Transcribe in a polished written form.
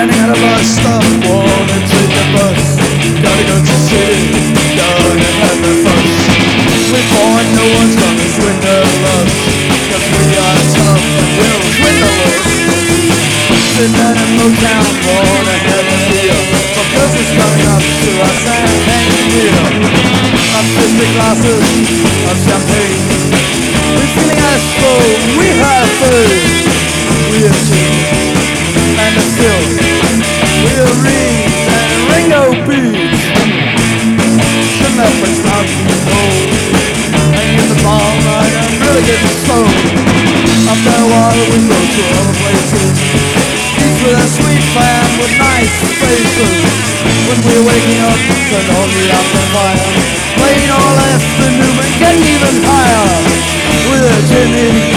Standing at a bus stop, wanna take the bus. Gotta go to city, gonna have a fuss. We find no one's gonna swindle us, 'cause we are tough and we'll swindle us. Sitting down in Motown, wanna have a beer. My bus is coming up to our champagne beer. Up 50 glasses of champagne. We're feeling as full, we have food. We are cheap and a fill. We are Reeds and Ringo Beach. Shouldn't have been starting to go. Hanging in the bar night, I'm really getting stoned. After a while we go to other places. Each with a sweet fan with nice faces. When we're waking up, turn on the amplifier. Playing all afternoon and getting even higher. With a gin in